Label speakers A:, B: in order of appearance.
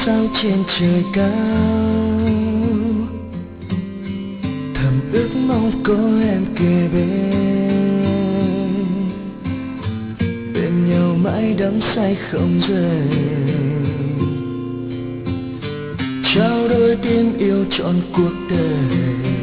A: sao trên trời cao, thầm ước mong có em kề bên nhau mãi đắm say không rời. Trao đôi tim yêu trọn cuộc đời,